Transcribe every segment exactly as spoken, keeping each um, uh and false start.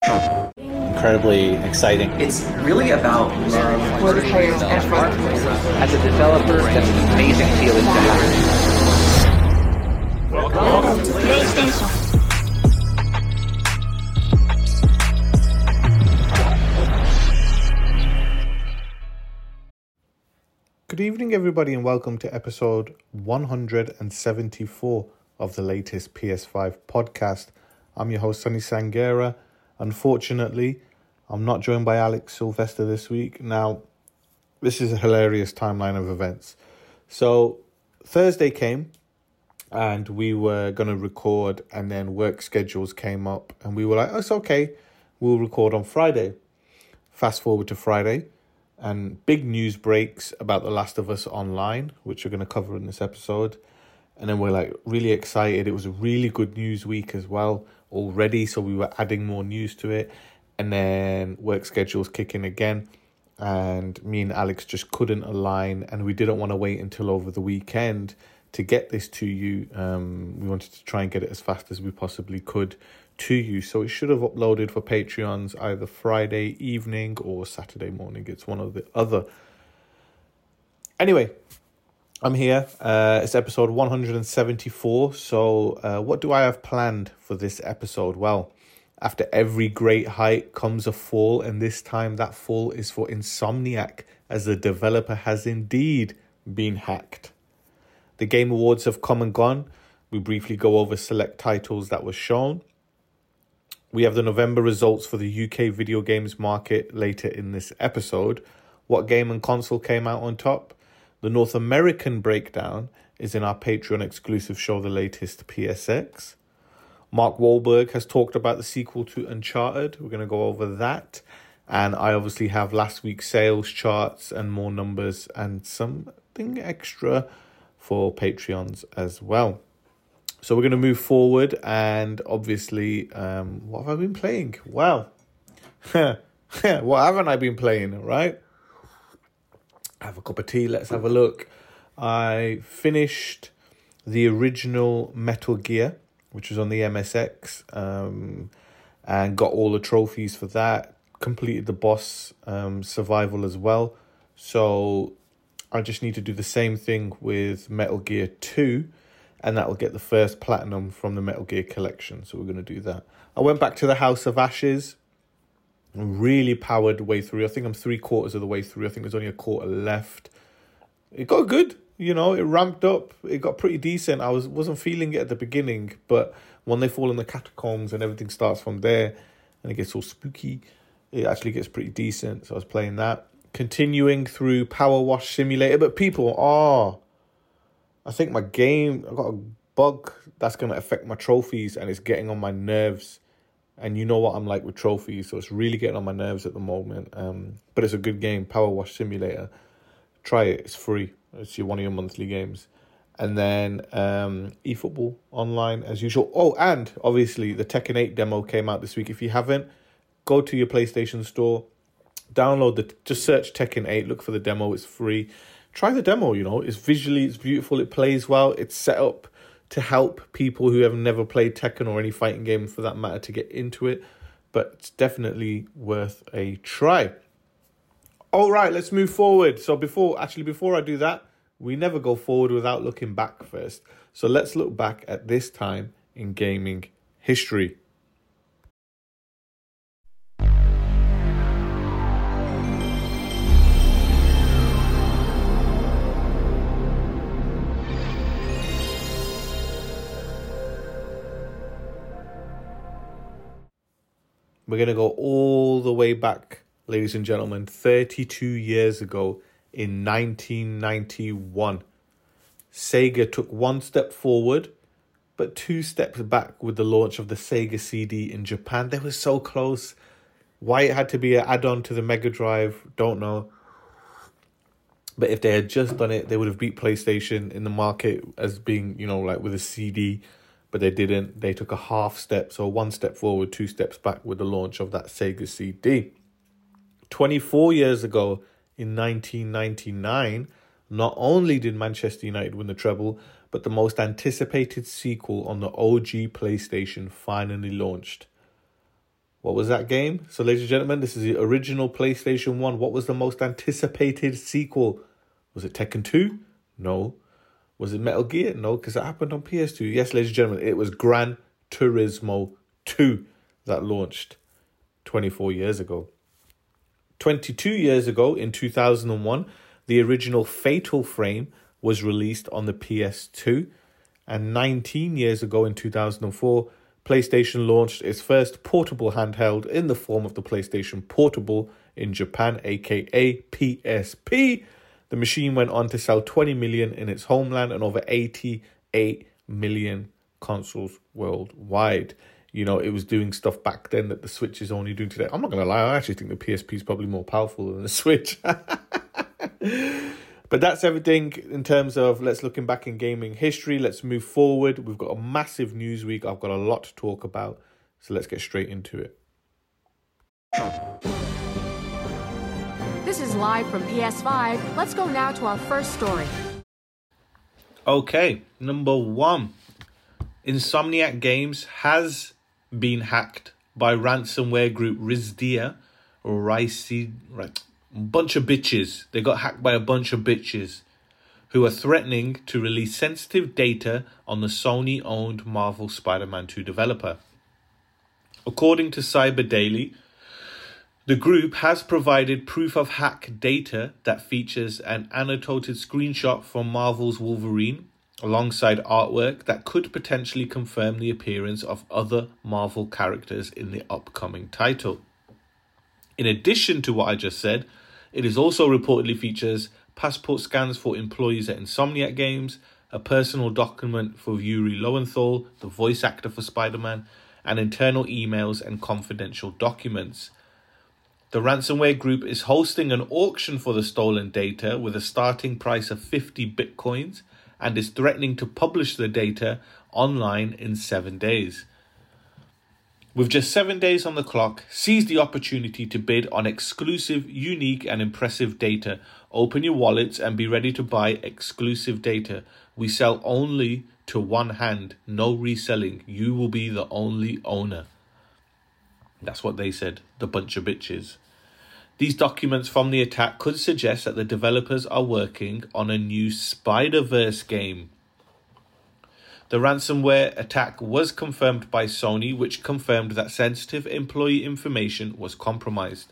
Incredibly exciting. It's really about love for the players' effort. As a developer, that's an amazing feeling to have. Welcome to PlayStation. Good evening, everybody, and welcome to episode one hundred seventy-four of the latest P S five podcast. I'm your host, Sunny Sangera. Unfortunately, I'm not joined by Alex Sylvester this week. Now, this is a hilarious timeline of events. So, Thursday came, and we were going to record, and then work schedules came up, and we were like, oh, it's okay, we'll record on Friday. Fast forward to Friday, and big news breaks about The Last of Us Online, which we're going to cover in this episode. And then we're like really excited. It was a really good news week as well already, so we were adding more news to it. And then work schedules kick in again, and me and Alex just couldn't align, and we didn't want to wait until over the weekend to get this to you. Um, we wanted to try and get it as fast as we possibly could to you. So it should have uploaded for Patreons either Friday evening or Saturday morning. It's one or the other. Anyway, I'm here. Uh, it's episode one hundred seventy-four. So uh, what do I have planned for this episode? Well, after every great height comes a fall, and this time that fall is for Insomniac, as the developer has indeed been hacked. The Game Awards have come and gone. We briefly go over select titles that were shown. We have the November results for the U K video games market later in this episode. What game and console came out on top? The North American breakdown is in our Patreon exclusive show, The Latest P S X. Mark Wahlberg has talked about the sequel to Uncharted. We're going to go over that. And I obviously have last week's sales charts and more numbers and something extra for Patreons as well. So we're going to move forward, and obviously, um, what have I been playing? Well, what haven't I been playing, right? Have a cup of tea, let's have a look. I finished the original Metal Gear, which was on the M S X, um, and got all the trophies for that. Completed the boss um, survival as well. So I just need to do the same thing with Metal Gear two, and that will get the first platinum from the Metal Gear collection. So we're going to do that. I went back to the House of Ashes. Really powered way through. I think I'm three quarters of the way through. I think there's only a quarter left. It got good, you know, it ramped up. It got pretty decent. I was, wasn't feeling it at the beginning, but when they fall in the catacombs and everything starts from there and it gets all spooky, it actually gets pretty decent. So I was playing that. Continuing through Power Wash Simulator. But people, oh, I think my game, I got a bug that's going to affect my trophies, and it's getting on my nerves. And you know what I'm like with trophies, so it's really getting on my nerves at the moment. Um, but it's a good game, Power Wash Simulator. Try it, it's free. It's your one of your monthly games. And then um, eFootball Online as usual. Oh, and obviously the Tekken eight demo came out this week. If you haven't, go to your PlayStation Store, download the, just search Tekken eight, look for the demo, it's free. Try the demo, you know, it's visually, it's beautiful, it plays well, it's set up to help people who have never played Tekken or any fighting game for that matter to get into it. But it's definitely worth a try. All right, let's move forward. So before, actually before I do that, we never go forward without looking back first. So let's look back at this time in gaming history. We're going to go all the way back, ladies and gentlemen, thirty-two years ago in nineteen ninety-one. Sega took one step forward, but two steps back with the launch of the Sega C D in Japan. They were so close. Why it had to be an add-on to the Mega Drive, don't know. But if they had just done it, they would have beat PlayStation in the market as being, you know, like with a C D. But they didn't. They took a half step, so one step forward, two steps back with the launch of that Sega C D. twenty-four years ago, in nineteen ninety-nine, not only did Manchester United win the treble, but the most anticipated sequel on the O G PlayStation finally launched. What was that game? So, ladies and gentlemen, this is the original PlayStation one. What was the most anticipated sequel? Was it Tekken two? No. Was it Metal Gear? No, because it happened on P S two. Yes, ladies and gentlemen, it was Gran Turismo two that launched twenty-four years ago. twenty-two years ago, in two thousand one, the original Fatal Frame was released on the P S two. And nineteen years ago, in two thousand four, PlayStation launched its first portable handheld in the form of the PlayStation Portable in Japan, aka P S P. The machine went on to sell twenty million in its homeland and over eighty-eight million consoles worldwide. You know, it was doing stuff back then that the Switch is only doing today. I'm not going to lie, I actually think the P S P is probably more powerful than the Switch. But that's everything in terms of let's looking back in gaming history. Let's move forward. We've got a massive news week. I've got a lot to talk about. So let's get straight into it. This is live from P S five. Let's go now to our first story. Okay, number one. Insomniac Games has been hacked by ransomware group Rizdia or Ricey, right? Bunch of bitches. They got hacked by a bunch of bitches who are threatening to release sensitive data on the Sony-owned Marvel Spider-Man two developer. According to Cyber Daily, the group has provided proof of hack data that features an annotated screenshot from Marvel's Wolverine alongside artwork that could potentially confirm the appearance of other Marvel characters in the upcoming title. In addition to what I just said, it is also reportedly features passport scans for employees at Insomniac Games, a personal document for Yuri Lowenthal, the voice actor for Spider-Man, and internal emails and confidential documents. The ransomware group is hosting an auction for the stolen data with a starting price of fifty bitcoins and is threatening to publish the data online in seven days. With just seven days on the clock, seize the opportunity to bid on exclusive, unique and impressive data. Open your wallets and be ready to buy exclusive data. We sell only to one hand, no reselling. You will be the only owner. That's what they said, the bunch of bitches. These documents from the attack could suggest that the developers are working on a new Spider-Verse game. The ransomware attack was confirmed by Sony, which confirmed that sensitive employee information was compromised.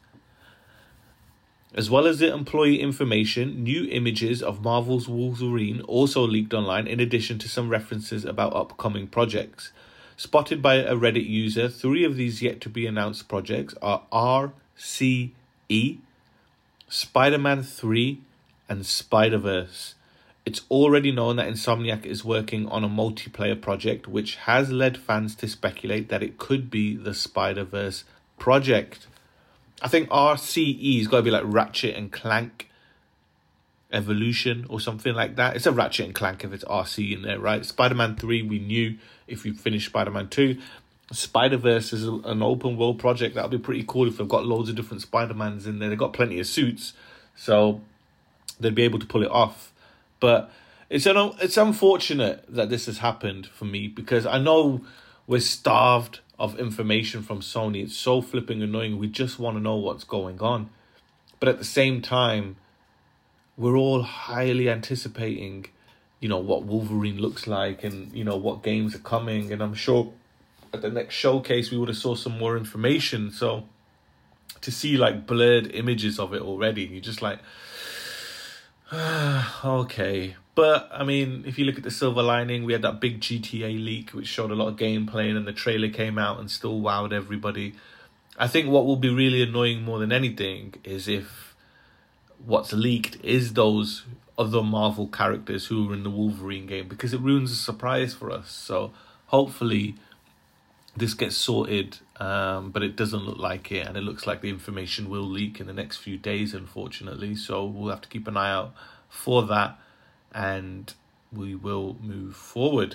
As well as the employee information, new images of Marvel's Wolverine also leaked online, in addition to some references about upcoming projects. Spotted by a Reddit user, three of these yet-to-be-announced projects are R C E, Spider-Man three, and Spider-Verse. It's already known that Insomniac is working on a multiplayer project, which has led fans to speculate that it could be the Spider-Verse project. I think R C E has got to be like Ratchet and Clank Evolution or something like that. It's a Ratchet and Clank if it's R C in there, right? Spider-Man three, we knew if you finished Spider-Man two. Spider-Verse is an open world project. That'll be pretty cool if they've got loads of different Spider-Mans in there. They've got plenty of suits, so they'd be able to pull it off. But it's un- it's unfortunate that this has happened for me, because I know we're starved of information from Sony. It's so flipping annoying. We just want to know what's going on. But at the same time, we're all highly anticipating, you know, what Wolverine looks like and, you know, what games are coming. And I'm sure at the next showcase, we would have saw some more information. So to see like blurred images of it already, you're just like, okay. But I mean, if you look at the silver lining, we had that big G T A leak which showed a lot of gameplay, and the trailer came out and still wowed everybody. I think what will be really annoying more than anything is if what's leaked is those other Marvel characters who were in the Wolverine game, because it ruins the surprise for us. So hopefully this gets sorted, um, but it doesn't look like it, and it looks like the information will leak in the next few days, unfortunately. So we'll have to keep an eye out for that, and we will move forward.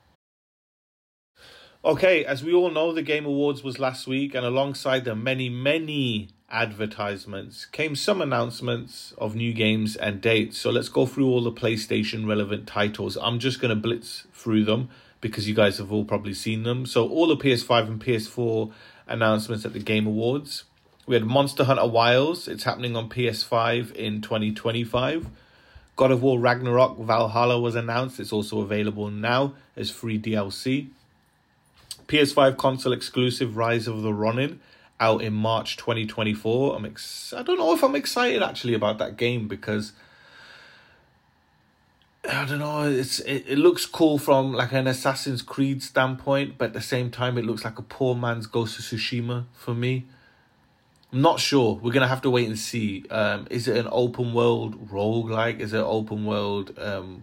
Okay, as we all know, the Game Awards was last week, and alongside the many, many advertisements came some announcements of new games and dates. So let's go through all the PlayStation relevant titles. I'm just going to blitz through them because you guys have all probably seen them. So all the P S five and P S four announcements at the Game Awards. We had Monster Hunter Wilds. It's happening on P S five in twenty twenty-five. God of War Ragnarok Valhalla was announced. It's also available now as free D L C. P S five console exclusive Rise of the Ronin out in March twenty twenty-four. I'm ex- I don't know if I'm excited actually about that game because I don't know, it's it, it looks cool from like an Assassin's Creed standpoint, but at the same time it looks like a poor man's Ghost of Tsushima for me. I'm not sure. We're going to have to wait and see. Um, is it an open world roguelike? Is it open world um,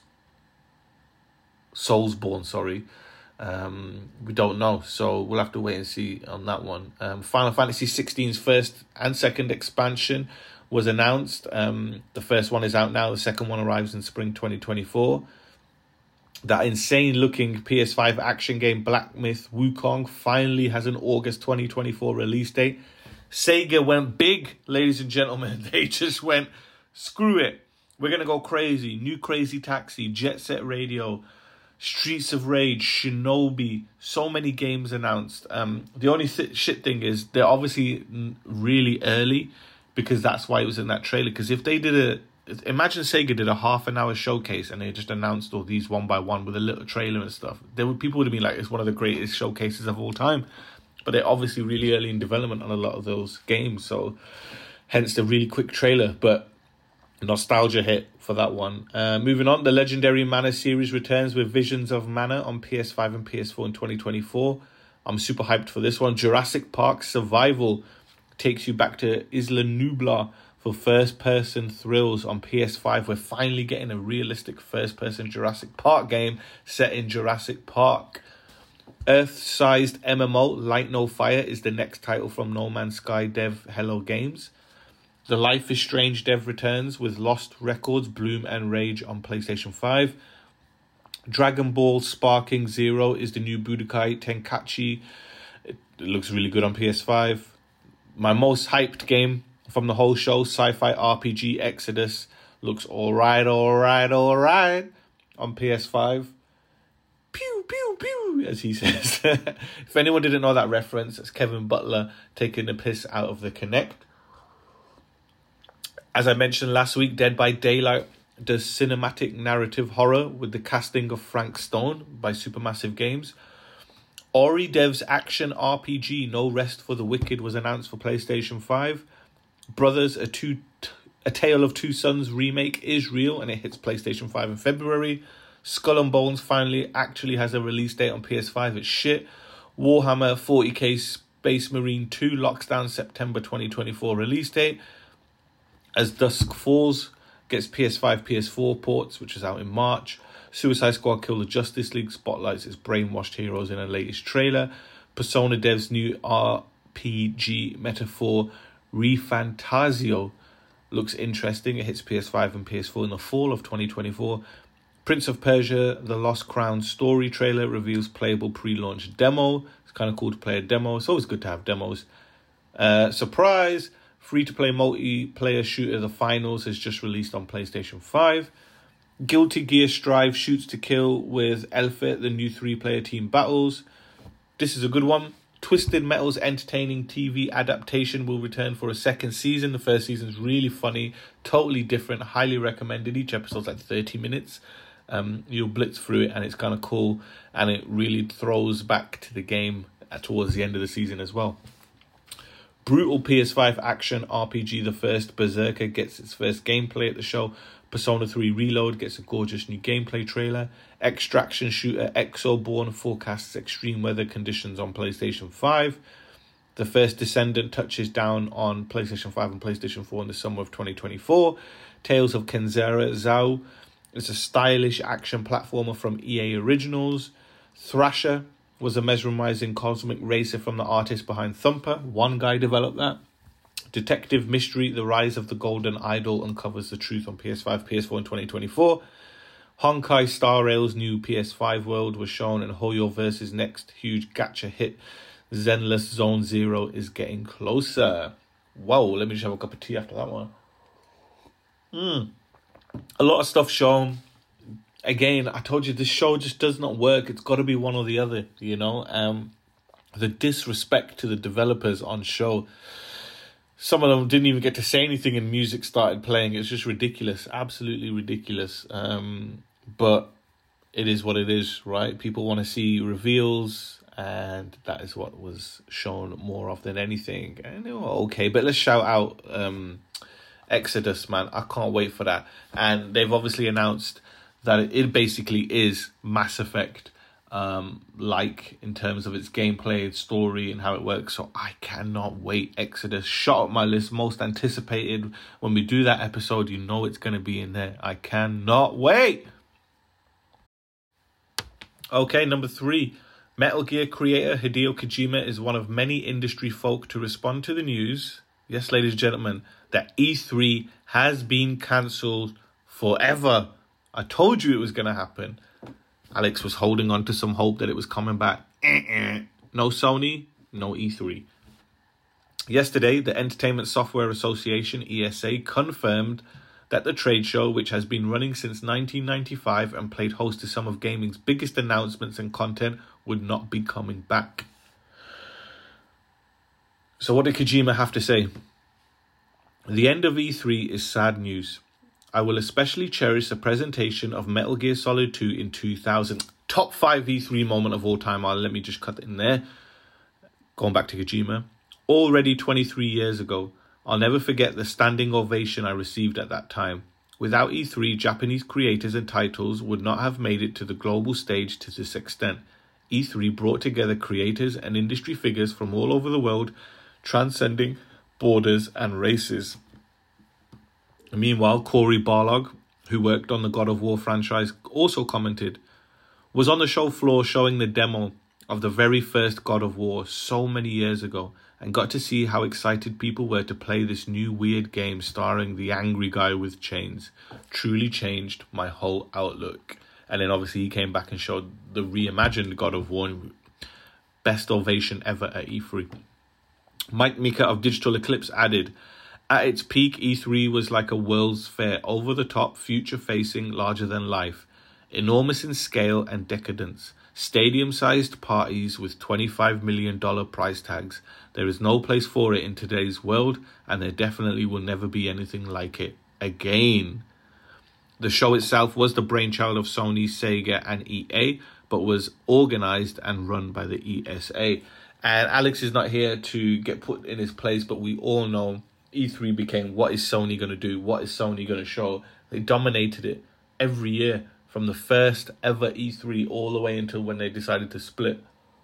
Soulsborne, sorry. Um, we don't know. So we'll have to wait and see on that one. Um, Final Fantasy sixteen's first and second expansion was announced. Um, the first one is out now. The second one arrives in spring twenty twenty-four. That insane-looking P S five action game Black Myth Wukong finally has an August twenty twenty-four release date. Sega went big, ladies and gentlemen. They just went, screw it. We're going to go crazy. New Crazy Taxi, Jet Set Radio, Streets of Rage, Shinobi. So many games announced. Um, the only th- shit thing is they're obviously really early because that's why it was in that trailer. Because if they did a... Imagine Sega did a half an hour showcase and they just announced all these one by one with a little trailer and stuff. There would people would have been like, it's one of the greatest showcases of all time. But they're obviously really early in development on a lot of those games. So hence the really quick trailer. But nostalgia hit for that one. Uh, moving on, the Legendary Mana series returns with Visions of Mana on P S five and P S four in twenty twenty-four. I'm super hyped for this one. Jurassic Park Survival takes you back to Isla Nublar for first-person thrills on P S five. We're finally getting a realistic first-person Jurassic Park game set in Jurassic Park. Earth-sized M M O Light No Fire is the next title from No Man's Sky dev Hello Games. The Life is Strange dev returns with Lost Records, Bloom and Rage on PlayStation five. Dragon Ball Sparking Zero is the new Budokai Tenkaichi. It looks really good on P S five. My most hyped game from the whole show, Sci-Fi R P G Exodus, looks alright, alright, alright on P S five. Pew, pew, pew, as he says. If anyone didn't know that reference, it's Kevin Butler taking the piss out of the Kinect. As I mentioned last week, Dead by Daylight does cinematic narrative horror with the casting of Frank Stone by Supermassive Games. Ori Dev's action R P G No Rest for the Wicked was announced for PlayStation five. Brothers, a, two, a Tale of Two Sons remake is real and it hits PlayStation five in February. Skull and Bones finally actually has a release date on P S five. It's shit. Warhammer forty K Space Marine two locks down September twenty twenty-four release date. As Dusk Falls gets P S five, P S four ports, which is out in March. Suicide Squad Kill the Justice League spotlights its brainwashed heroes in a latest trailer. Persona Dev's new R P G metaphor ReFantasio looks interesting. It hits P S five and P S four in the fall of twenty twenty-four. Prince of Persia, The Lost Crown story trailer reveals playable pre-launch demo. It's kind of cool to play a demo. It's always good to have demos. Uh, surprise! Free-to-play multiplayer shooter The Finals has just released on PlayStation five. Guilty Gear Strive Shoots to Kill with Elfit, the new three-player team battles. This is a good one. Twisted Metal's entertaining T V adaptation will return for a second season. The first season's really funny, totally different, highly recommended. Each episode's like thirty minutes. Um, you'll blitz through it and it's kind of cool, and it really throws back to the game towards the end of the season as well. Brutal P S five action R P G The First Berserker gets its first gameplay at the show. Persona three Reload gets a gorgeous new gameplay trailer. Extraction shooter Exoborn forecasts extreme weather conditions on PlayStation five. The First Descendant touches down on PlayStation five and PlayStation four in the summer of twenty twenty-four. Tales of Kenzera Zao is a stylish action platformer from E A Originals. Thrasher was a mesmerizing cosmic racer from the artist behind Thumper. One guy developed that. Detective Mystery, The Rise of the Golden Idol uncovers the truth on P S five, P S four in twenty twenty-four. Honkai Star Rail's new P S five world was shown, and Hoyoverse's next huge gacha hit, Zenless Zone Zero, is getting closer. Wow, let me just have a cup of tea after that one. Mm. A lot of stuff shown. Again, I told you this show just does not work. It's got to be one or the other, you know. Um, the disrespect to the developers on show. Some of them didn't even get to say anything and music started playing. It's just ridiculous, absolutely ridiculous. Um, but it is what it is, right? People want to see reveals, and that is what was shown more of than anything. And okay, but let's shout out um, Exodus, man. I can't wait for that. And they've obviously announced that it basically is Mass Effect, um, like in terms of its gameplay, its story, and how it works. So I cannot wait. Exodus shot up my list, most anticipated. When we do that episode, you know it's going to be in there. I cannot wait. Okay, number three. Metal Gear creator Hideo Kojima is one of many industry folk to respond to the news, yes, ladies and gentlemen, that E three has been cancelled forever. I told you it was going to happen. Alex was holding on to some hope that it was coming back. No Sony, no E three. Yesterday, the Entertainment Software Association, E S A, confirmed that the trade show, which has been running since nineteen ninety-five and played host to some of gaming's biggest announcements and content, would not be coming back. So what did Kojima have to say? The end of E three is sad news. I will especially cherish the presentation of Metal Gear Solid two in two thousand. Top five E three moment of all time. I'll let me just cut it in there. Going back to Kojima. Already twenty-three years ago, I'll never forget the standing ovation I received at that time. Without E three, Japanese creators and titles would not have made it to the global stage to this extent. E three brought together creators and industry figures from all over the world, transcending borders and races. Meanwhile, Cory Barlog, who worked on the God of War franchise, also commented, was on the show floor showing the demo of the very first God of War so many years ago, and got to see how excited people were to play this new weird game starring the angry guy with chains. Truly changed my whole outlook. And then obviously he came back and showed the reimagined God of War. Best ovation ever at E three. Mike Mika of Digital Eclipse added, at its peak, E three was like a World's Fair, over-the-top, future-facing, larger-than-life. Enormous in scale and decadence. Stadium-sized parties with twenty-five million dollars price tags. There is no place for it in today's world, and there definitely will never be anything like it again. The show itself was the brainchild of Sony, Sega, and E A, but was organized and run by the E S A. And Alex is not here to get put in his place, but we all know E three became, what is Sony going to do? What is Sony going to show? They dominated it every year, from the first ever E three all the way until when they decided to split.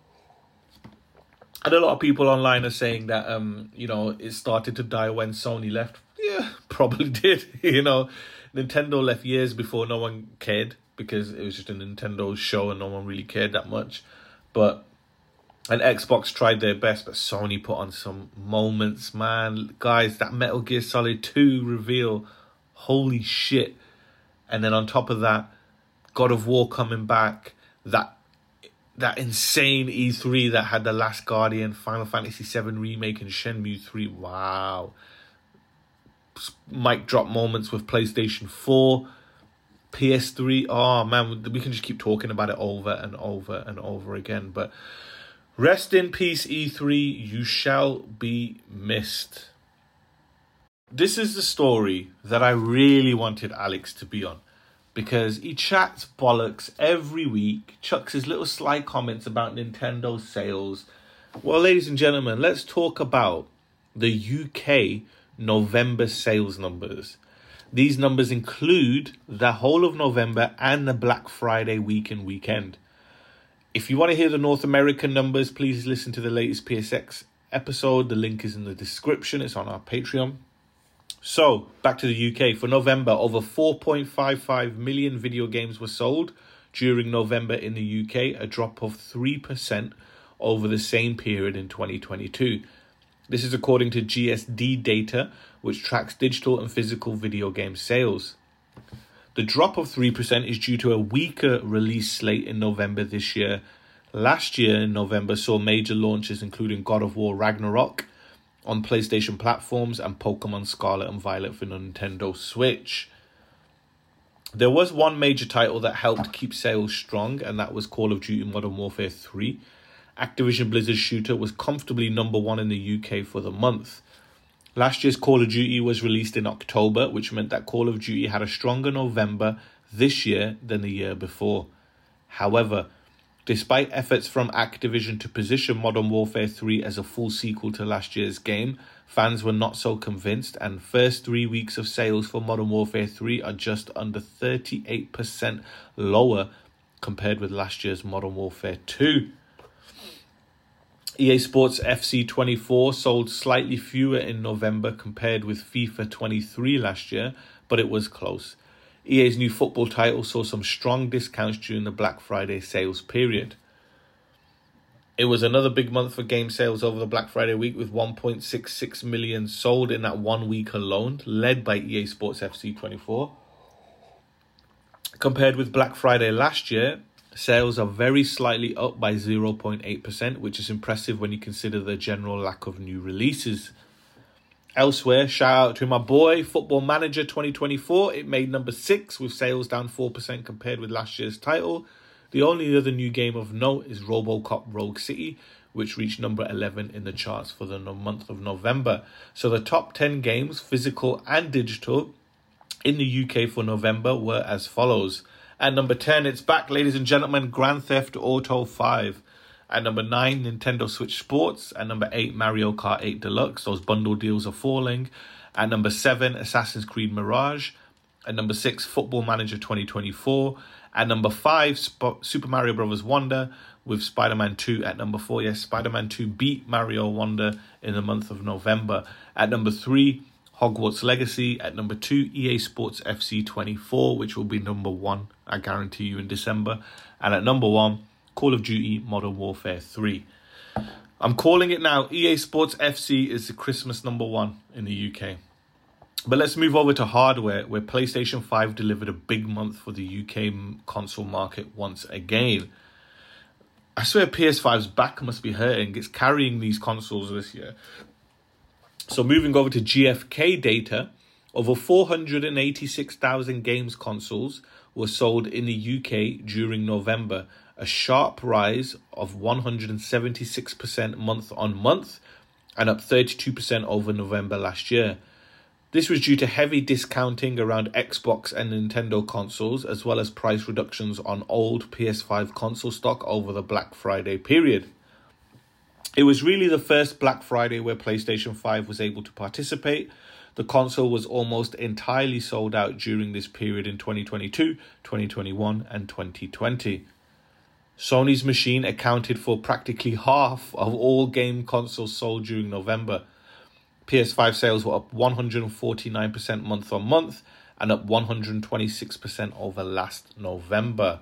And a lot of people online are saying that, um, you know, it started to die when Sony left. Yeah, probably did. You know, Nintendo left years before no one cared, because it was just a Nintendo show and no one really cared that much. But, and Xbox tried their best, but Sony put on some moments, man. Guys, that Metal Gear Solid two reveal, holy shit. And then on top of that, God of War coming back, that that insane E three that had The Last Guardian, Final Fantasy seven Remake, and Shenmue three. Wow. Mic drop moments with PlayStation four, P S three. Oh, man, we can just keep talking about it over and over and over again. But rest in peace, E three. You shall be missed. This is the story that I really wanted Alex to be on, because he chats bollocks every week, chucks his little sly comments about Nintendo sales. Well, ladies and gentlemen, let's talk about the U K November sales numbers. These numbers include the whole of November and the Black Friday week and weekend. If you want to hear the North American numbers, please listen to the latest P S X episode. The link is in the description. It's on our Patreon. So, back to the U K. For November, over four point five five million video games were sold during November in the U K, a drop of three percent over the same period in twenty twenty-two. This is according to G S D data, which tracks digital and physical video game sales. The drop of three percent is due to a weaker release slate in November this year. Last year in November saw major launches including God of War Ragnarok on PlayStation platforms and Pokemon Scarlet and Violet for Nintendo Switch. There was one major title that helped keep sales strong, and that was Call of Duty Modern Warfare three. Activision Blizzard's shooter was comfortably number one in the U K for the month. Last year's Call of Duty was released in October, which meant that Call of Duty had a stronger November this year than the year before. However, despite efforts from Activision to position Modern Warfare three as a full sequel to last year's game, fans were not so convinced, and first three weeks of sales for Modern Warfare three are just under thirty-eight percent lower compared with last year's Modern Warfare two. E A Sports F C twenty-four sold slightly fewer in November compared with FIFA twenty-three last year, but it was close. E A's new football title saw some strong discounts during the Black Friday sales period. It was another big month for game sales over the Black Friday week, with one point six six million sold in that one week alone, led by E A Sports F C twenty-four. Compared with Black Friday last year, sales are very slightly up by zero point eight percent, which is impressive when you consider the general lack of new releases. Elsewhere, shout out to my boy, Football Manager twenty twenty-four. It made number six with sales down four percent compared with last year's title. The only other new game of note is RoboCop Rogue City, which reached number eleven in the charts for the month of November. So the top ten games, physical and digital, in the U K for November were as follows. At number ten, it's back, ladies and gentlemen, Grand Theft Auto five. At number nine, Nintendo Switch Sports. At number eight, Mario Kart eight Deluxe. Those bundle deals are falling. At number seven, Assassin's Creed Mirage. At number six, Football Manager twenty twenty-four. At number five, Sp- Super Mario Bros. Wonder, with Spider-Man two at number four. Yes, Spider-Man two beat Mario Wonder in the month of November. At number three, Hogwarts Legacy. At number two, E A Sports F C twenty-four, which will be number one, I guarantee you, in December. And at number one, Call of Duty Modern Warfare three. I'm calling it now. E A Sports F C is the Christmas number one in the U K. But let's move over to hardware, where PlayStation five delivered a big month for the U K console market once again. I swear P S five's back must be hurting. It's carrying these consoles this year. So moving over to G F K data, over four hundred eighty-six thousand games consoles were sold in the U K during November, a sharp rise of one hundred seventy-six percent month on month and up thirty-two percent over November last year. This was due to heavy discounting around Xbox and Nintendo consoles, as well as price reductions on old P S five console stock over the Black Friday period. It was really the first Black Friday where PlayStation five was able to participate. The console was almost entirely sold out during this period in twenty twenty-two, twenty twenty-one, and twenty twenty. Sony's machine accounted for practically half of all game consoles sold during November. P S five sales were up one hundred forty-nine percent month on month and up one hundred twenty-six percent over last November.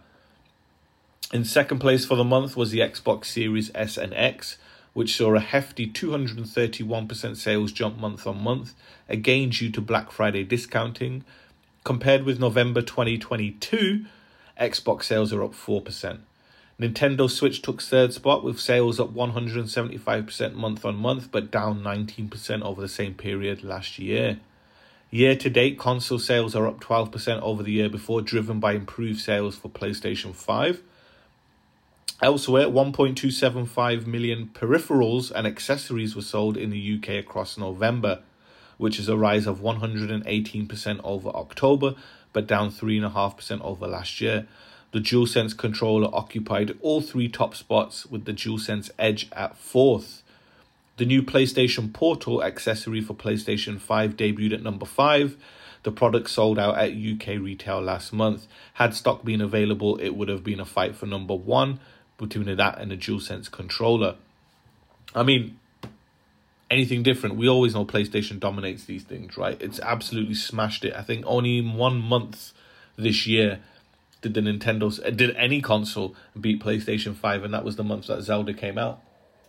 In second place for the month was the Xbox Series S and X, which saw a hefty two hundred thirty-one percent sales jump month on month, again due to Black Friday discounting. Compared with November twenty twenty-two, Xbox sales are up four percent. Nintendo Switch took third spot with sales up one hundred seventy-five percent month on month, but down nineteen percent over the same period last year. Year to date, console sales are up twelve percent over the year before, driven by improved sales for PlayStation five. Elsewhere, one point two seven five million peripherals and accessories were sold in the U K across November, which is a rise of one hundred eighteen percent over October, but down three point five percent over last year. The DualSense controller occupied all three top spots, with the DualSense Edge at fourth. The new PlayStation Portal accessory for PlayStation five debuted at number five. The product sold out at U K retail last month. Had stock been available, it would have been a fight for number one between that and the DualSense controller. I mean, anything different? We always know PlayStation dominates these things, right? It's absolutely smashed it. I think only in one month this year did the Nintendo's did any console beat PlayStation five, and that was the month that Zelda came out.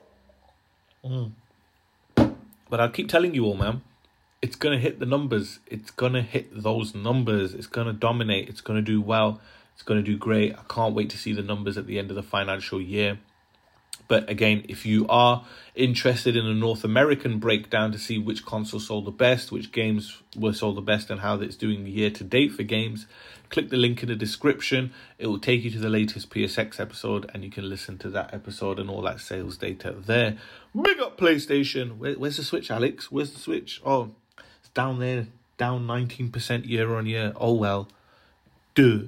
Mm. But I'll keep telling you all, man, it's going to hit the numbers. It's going to hit those numbers. It's going to dominate. It's going to do well. It's going to do great. I can't wait to see the numbers at the end of the financial year. But again, if you are interested in a North American breakdown to see which console sold the best, which games were sold the best, and how it's doing year to date for games, click the link in the description. It will take you to the latest P S X episode, and you can listen to that episode and all that sales data there. Big up PlayStation. Where, where's the Switch, Alex? Where's the Switch? Oh, it's down there, down nineteen percent year on year. Oh well. Duh.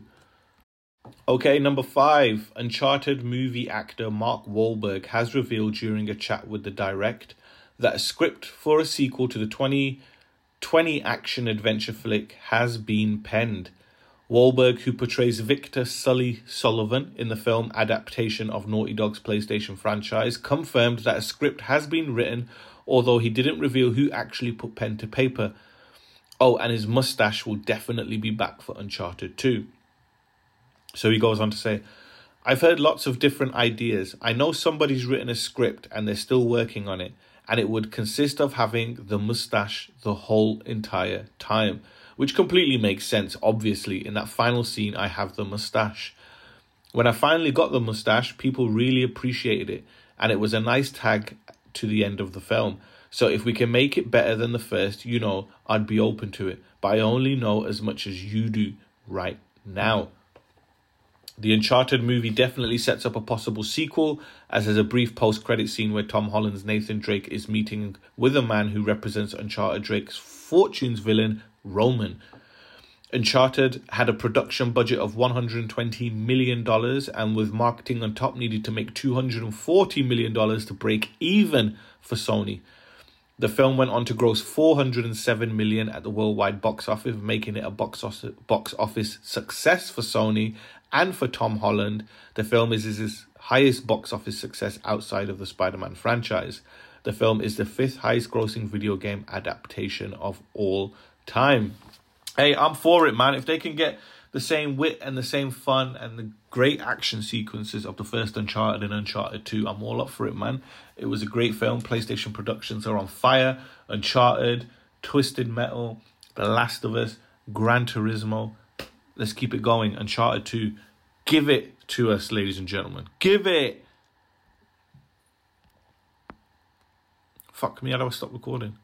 Okay, number five. Uncharted movie actor Mark Wahlberg has revealed during a chat with the Direct that a script for a sequel to the twenty twenty action-adventure flick has been penned. Wahlberg, who portrays Victor Sully Sullivan in the film adaptation of Naughty Dog's PlayStation franchise, confirmed that a script has been written, although he didn't reveal who actually put pen to paper. Oh, and his mustache will definitely be back for Uncharted two. So he goes on to say, I've heard lots of different ideas. I know somebody's written a script and they're still working on it, and it would consist of having the mustache the whole entire time, which completely makes sense. Obviously, in that final scene, I have the mustache. When I finally got the mustache, people really appreciated it, and it was a nice tag to the end of the film. So if we can make it better than the first, you know, I'd be open to it. But I only know as much as you do right now. The Uncharted movie definitely sets up a possible sequel, as there's a brief post-credit scene where Tom Holland's Nathan Drake is meeting with a man who represents Uncharted Drake's Fortune's villain, Roman. Uncharted had a production budget of one hundred twenty million dollars, and with marketing on top needed to make two hundred forty million dollars to break even for Sony. The film went on to gross four hundred seven million dollars at the worldwide box office, making it a box office, box office success for Sony and for Tom Holland. The film is his highest box office success outside of the Spider-Man franchise. The film is the fifth highest grossing video game adaptation of all time. Hey, I'm for it, man. If they can get the same wit and the same fun and the great action sequences of the first Uncharted and Uncharted two, I'm all up for it, man. It was a great film. PlayStation productions are on fire. Uncharted, Twisted Metal, The Last of Us, Gran Turismo. Let's keep it going. Uncharted two. Give it to us, ladies and gentlemen. Give it. Fuck me, how do I stop recording?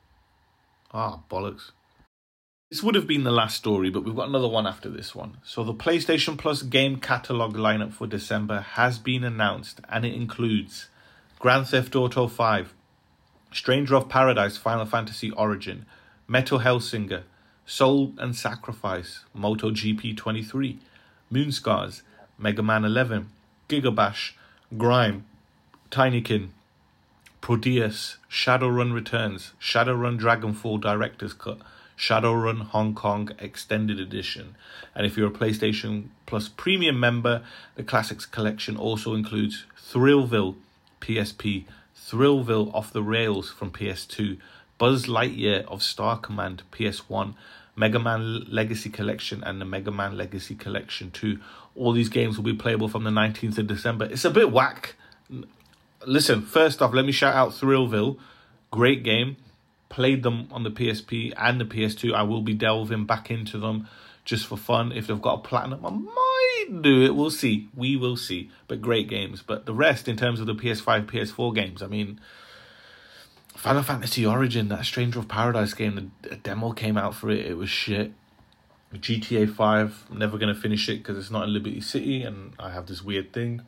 Ah, bollocks. This would have been the last story, but we've got another one after this one. So the PlayStation Plus game catalog lineup for December has been announced, and it includes Grand Theft Auto five, Stranger of Paradise Final Fantasy Origin, Metal Hellsinger, Soul and Sacrifice, MotoGP twenty-three, Moonscars, Mega Man eleven, Gigabash, Grime, Tinykin, Prodeus, Shadowrun Returns, Shadowrun Dragonfall Director's Cut, Shadowrun Hong Kong Extended Edition. And if you're a PlayStation Plus Premium member, the Classics Collection also includes Thrillville P S P, Thrillville Off the Rails from P S two, Buzz Lightyear of Star Command P S one, Mega Man Legacy Collection and the Mega Man Legacy Collection two. All these games will be playable from the nineteenth of December. It's a bit whack. Listen, first off, let me shout out Thrillville. Great game. Played them on the P S P and the P S two. I will be delving back into them just for fun. If they've got a platinum, I might do it. We'll see. We will see. But great games. But the rest, in terms of the P S five, P S four games, I mean, Final Fantasy Origin, that Stranger of Paradise game, the demo came out for it. It was shit. G T A five, I'm never going to finish it because it's not in Liberty City, and I have this weird thing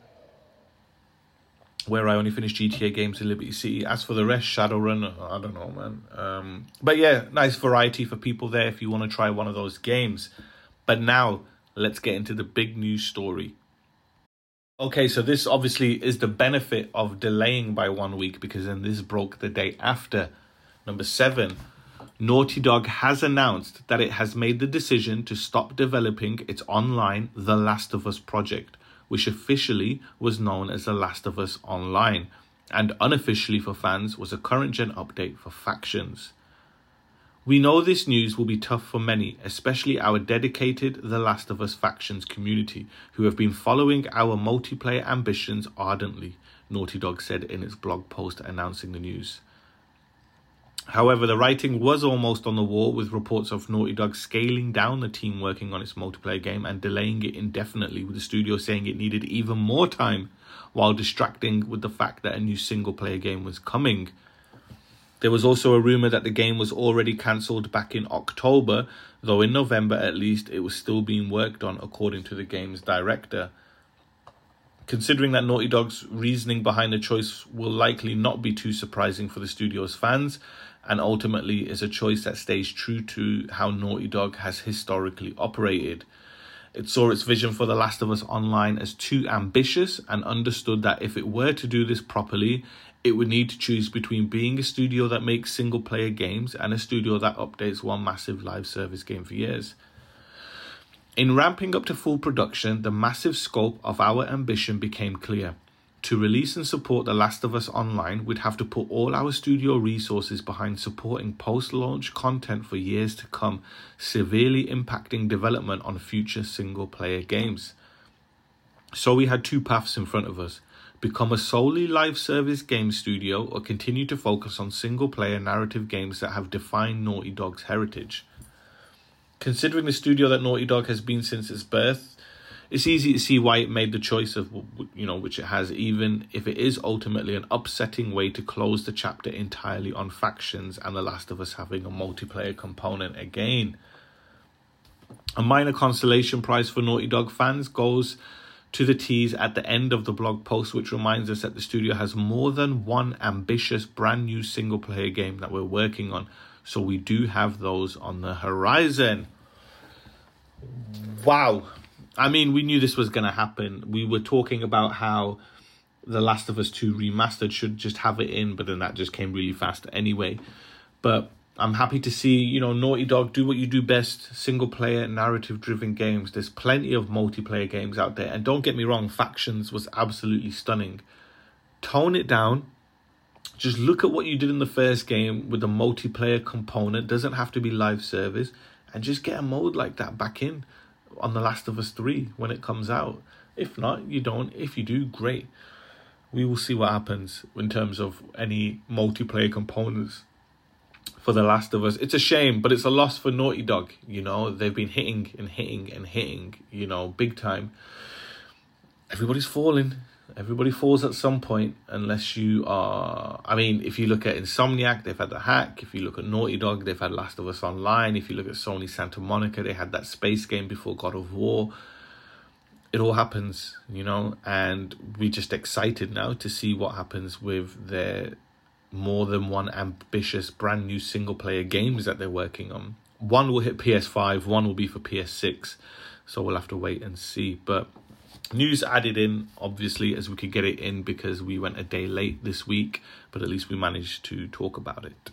where I only finish G T A games in Liberty City. As for the rest, Shadowrun, I don't know, man. Um, but yeah, nice variety for people there if you want to try one of those games. But now, let's get into the big news story. Okay, so this obviously is the benefit of delaying by one week, because then this broke the day after. Number seven, Naughty Dog has announced that it has made the decision to stop developing its online The Last of Us project, which officially was known as The Last of Us Online, and unofficially for fans was a current-gen update for factions. We know this news will be tough for many, especially our dedicated The Last of Us factions community, who have been following our multiplayer ambitions ardently, Naughty Dog said in its blog post announcing the news. However, the writing was almost on the wall, with reports of Naughty Dog scaling down the team working on its multiplayer game and delaying it indefinitely, with the studio saying it needed even more time while distracting with the fact that a new single-player game was coming. There was also a rumour that the game was already cancelled back in October, though in November at least it was still being worked on, according to the game's director. Considering that Naughty Dog's reasoning behind the choice will likely not be too surprising for the studio's fans, and ultimately is a choice that stays true to how Naughty Dog has historically operated. It saw its vision for The Last of Us Online as too ambitious, and understood that if it were to do this properly, it would need to choose between being a studio that makes single-player games and a studio that updates one massive live service game for years. In ramping up to full production, the massive scope of our ambition became clear. To release and support The Last of Us Online, we'd have to put all our studio resources behind supporting post-launch content for years to come, severely impacting development on future single-player games. So we had two paths in front of us: become a solely live service game studio, or continue to focus on single-player narrative games that have defined Naughty Dog's heritage. Considering the studio that Naughty Dog has been since its birth, it's easy to see why it made the choice of, you know, which it has, even if it is ultimately an upsetting way to close the chapter entirely on factions and The Last of Us having a multiplayer component again. A minor consolation prize for Naughty Dog fans goes to the tease at the end of the blog post, which reminds us that the studio has more than one ambitious brand new single player game that we're working on. So we do have those on the horizon. Wow. I mean, we knew this was going to happen. We were talking about how The Last of Us two Remastered should just have it in, but then that just came really fast anyway. But I'm happy to see, you know, Naughty Dog do what you do best, single-player, narrative-driven games. There's plenty of multiplayer games out there. And don't get me wrong, Factions was absolutely stunning. Tone it down. Just look at what you did in the first game with the multiplayer component. Doesn't have to be live service. And just get a mode like that back in on The Last of Us three when it comes out. If not, you don't. If you do, great. We will see what happens in terms of any multiplayer components for The Last of Us. It's a shame, but it's a loss for Naughty Dog. You know, they've been hitting and hitting and hitting, you know, big time. Everybody's falling. Everybody falls at some point, unless you are... I mean, if you look at Insomniac, they've had The Hack. If you look at Naughty Dog, they've had Last of Us Online. If you look at Sony Santa Monica, they had that space game before God of War. It all happens, you know, and we're just excited now to see what happens with their more than one ambitious brand new single player games that they're working on. One will hit P S five, one will be for P S six, so we'll have to wait and see. But news added in, obviously, as we could get it in because we went a day late this week, but at least we managed to talk about it.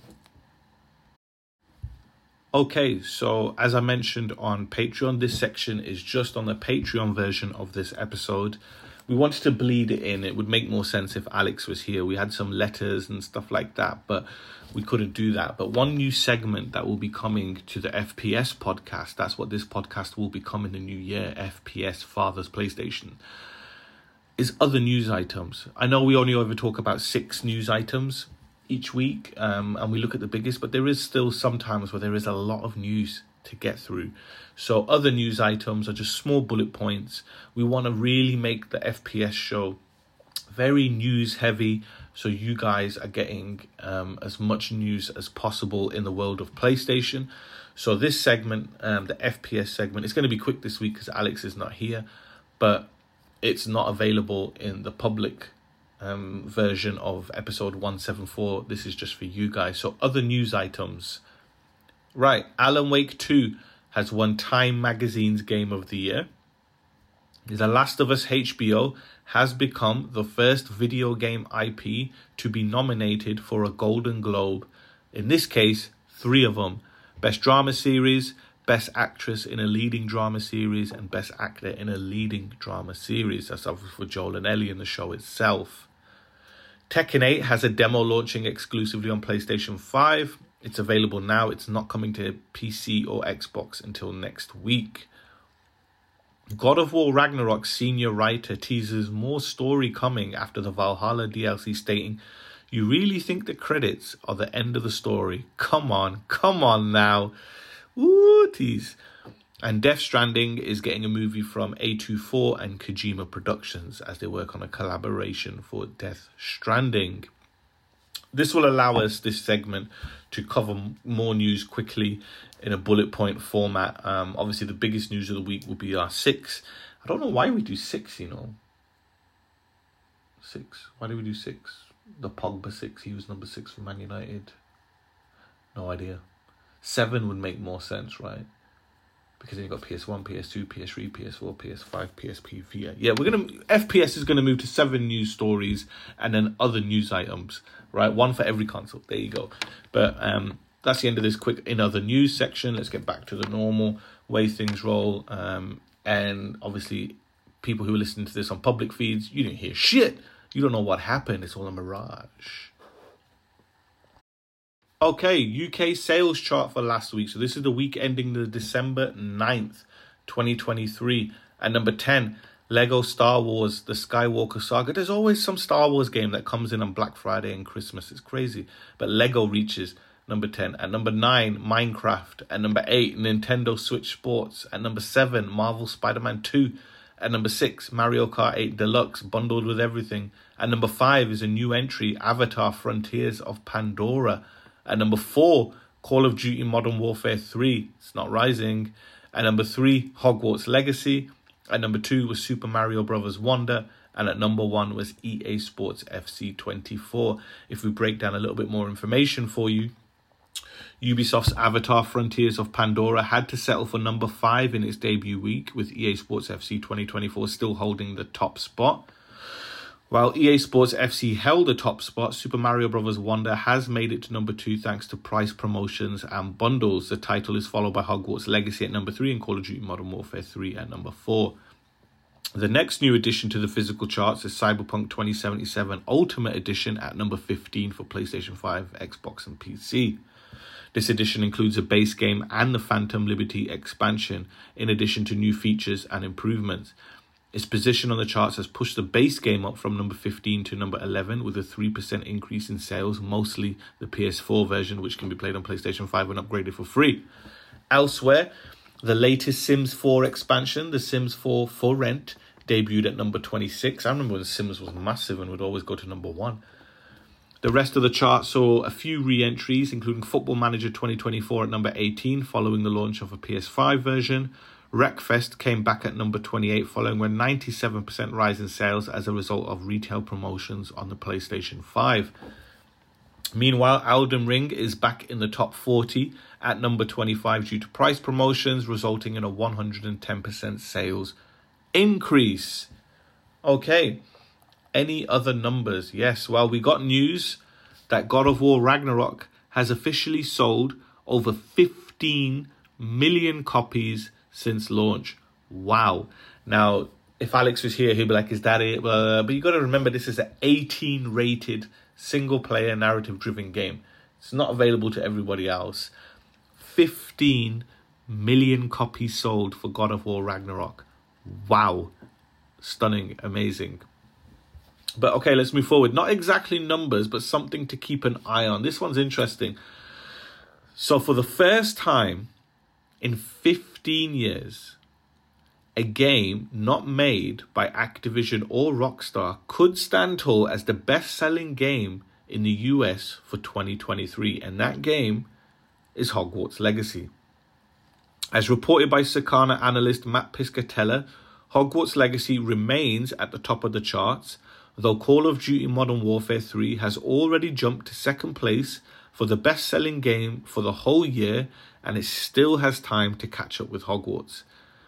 Okay, so as I mentioned on Patreon, this section is just on the Patreon version of this episode. We wanted to bleed it in. It would make more sense if Alex was here. We had some letters and stuff like that, but we couldn't do that. But one new segment that will be coming to the F P S podcast, that's what this podcast will become in the new year, F P S Father's PlayStation, is other news items. I know we only ever talk about six news items each week, um, and we look at the biggest, but there is still sometimes where there is a lot of news to get through. So other news items are just small bullet points. We want to really make the F P S show very news heavy, so you guys are getting um, as much news as possible in the world of PlayStation. So this segment, um, the F P S segment, it's going to be quick this week because Alex is not here, but it's not available in the public um, version of episode one seventy-four. This is just for you guys. So other news items. Right, Alan Wake two has won Time Magazine's Game of the Year. The Last of Us H B O has become the first video game I P to be nominated for a Golden Globe. In this case, three of them. Best Drama Series, Best Actress in a Leading Drama Series, and Best Actor in a Leading Drama Series. That's obviously for Joel and Ellie in the show itself. Tekken eight has a demo launching exclusively on PlayStation five. It's available now. It's not coming to P C or Xbox until next week. God of War Ragnarok's senior writer teases more story coming after the Valhalla D L C, stating, You really think the credits are the end of the story? Come on, come on now. Woo, tease. And Death Stranding is getting a movie from A twenty-four and Kojima Productions as they work on a collaboration for Death Stranding. This will allow us, this segment, to cover more news quickly in a bullet point format. Um, obviously, the biggest news of the week will be our six. I don't know why we do six, you know. Six. Why do we do six? The Pogba six. He was number six for Man United. No idea. Seven would make more sense, right? Because then you've got P S one, P S two, P S three, P S four, P S five, P S P, Vita. Yeah, we're gonna F P S is gonna move to seven news stories and then other news items, right? One for every console. There you go. But um, that's the end of this quick in other news section. Let's get back to the normal way things roll. Um, and obviously, people who are listening to this on public feeds, you didn't hear shit. You don't know what happened. It's all a mirage. Okay, U K sales chart for last week. So this is the week ending the December ninth, twenty twenty-three. At number ten, Lego Star Wars, The Skywalker Saga. There's always some Star Wars game that comes in on Black Friday and Christmas. It's crazy. But Lego reaches number ten. At number nine, Minecraft. At number eight, Nintendo Switch Sports. At number seven, Marvel Spider-Man two. At number six, Mario Kart eight Deluxe, bundled with everything. At number five is a new entry, Avatar Frontiers of Pandora. At number four, Call of Duty Modern Warfare three. It's not rising. At number three, Hogwarts Legacy. At number two was Super Mario Bros. Wonder. And at number one was E A Sports F C twenty-four. If we break down a little bit more information for you, Ubisoft's Avatar Frontiers of Pandora had to settle for number five in its debut week, with E A Sports F C twenty twenty-four still holding the top spot. While E A Sports F C held the top spot, Super Mario Bros. Wonder has made it to number two thanks to price promotions and bundles. The title is followed by Hogwarts Legacy at number three and Call of Duty Modern Warfare three at number four. The next new addition to the physical charts is Cyberpunk twenty seventy-seven Ultimate Edition at number fifteen for PlayStation five, Xbox and P C. This edition includes a base game and the Phantom Liberty expansion, in addition to new features and improvements. Its position on the charts has pushed the base game up from number fifteen to number eleven, with a three percent increase in sales, mostly the P S four version, which can be played on PlayStation five and upgraded for free. Elsewhere, the latest Sims four expansion, The Sims four For Rent, debuted at number twenty-six. I remember when Sims was massive and would always go to number one. The rest of the chart saw a few re-entries, including Football Manager twenty twenty-four at number eighteen, following the launch of a P S five version. Wreckfest came back at number twenty-eight, following a ninety-seven percent rise in sales as a result of retail promotions on the PlayStation five. Meanwhile, Elden Ring is back in the top forty at number twenty-five due to price promotions, resulting in a one hundred ten percent sales increase. Okay, any other numbers? Yes, well, we got news that God of War Ragnarok has officially sold over fifteen million copies since launch. Wow. Now, if Alex was here, he'd be like, is that it? Uh, but you got to remember, this is an eighteen rated single player narrative driven game. It's not available to everybody else. fifteen million copies sold for God of War Ragnarok. Wow. Stunning. Amazing. But okay, let's move forward. Not exactly numbers, but something to keep an eye on. This one's interesting. So for the first time in fifteen years, a game not made by Activision or Rockstar could stand tall as the best-selling game in the U S for twenty twenty-three, and that game is Hogwarts Legacy. As reported by Circana analyst Matt Piscatella, Hogwarts Legacy remains at the top of the charts, though Call of Duty Modern Warfare three has already jumped to second place for the best-selling game for the whole year, and it still has time to catch up with Hogwarts.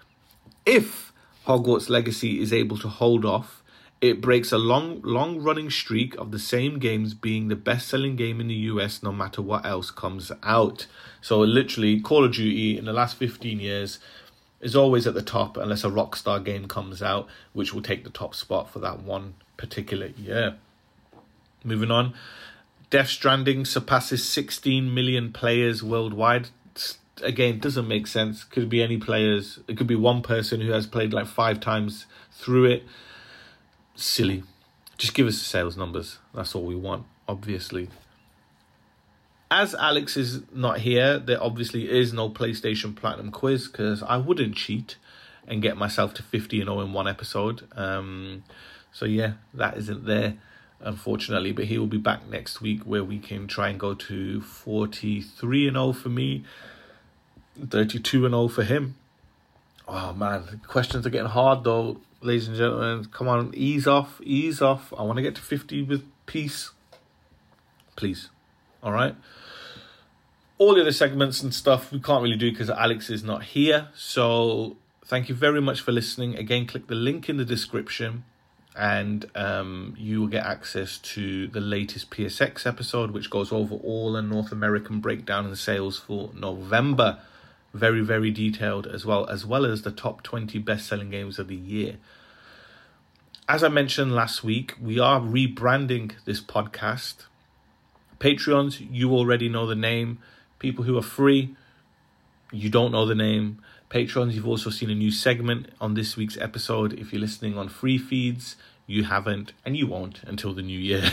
If Hogwarts Legacy is able to hold off, it breaks a long, long-running streak of the same games being the best-selling game in the U S no matter what else comes out. So literally, Call of Duty in the last fifteen years is always at the top unless a Rockstar game comes out, which will take the top spot for that one particular year. Moving on, Death Stranding surpasses sixteen million players worldwide. Again, doesn't make sense. Could be any players. It could be one person who has played like five times through it. Silly. Just give us the sales numbers. That's all we want. obviously. As Alex is not here, there obviously is no PlayStation Platinum quiz because I wouldn't cheat and get myself to fifty and oh in one episode. Um, so yeah, that isn't there, unfortunately. But he will be back next week where we can try and go to forty-three and oh for me, thirty-two and oh for him. Oh man, the questions are getting hard though, ladies and gentlemen. Come on, ease off, ease off. I want to get to fifty with peace. Please. All right. All the other segments and stuff we can't really do because Alex is not here. So thank you very much for listening. Again, click the link in the description and um, you will get access to the latest P S X episode, which goes over all the North American breakdown and sales for November. Very, very detailed as well, as well as the top twenty best-selling games of the year. As I mentioned last week, we are rebranding this podcast. Patreons, you already know the name. People who are free, you don't know the name. Patrons, you've also seen a new segment on this week's episode. If you're listening on free feeds, you haven't, and you won't until the new year.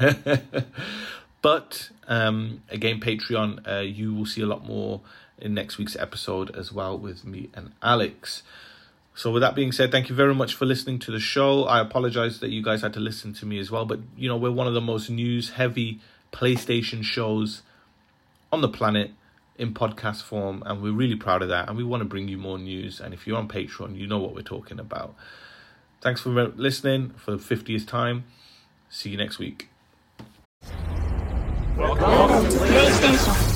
But um, again, Patreon, uh, you will see a lot more in next week's episode as well with me and Alex. So with that being said, thank you very much for listening to the show. I apologize that you guys had to listen to me as well, but you know, we're one of the most news-heavy PlayStation shows on the planet in podcast form, and we're really proud of that, and we want to bring you more news. And if you're on Patreon, you know what we're talking about. Thanks for listening for the fiftieth time. See you next week. Welcome to PlayStation.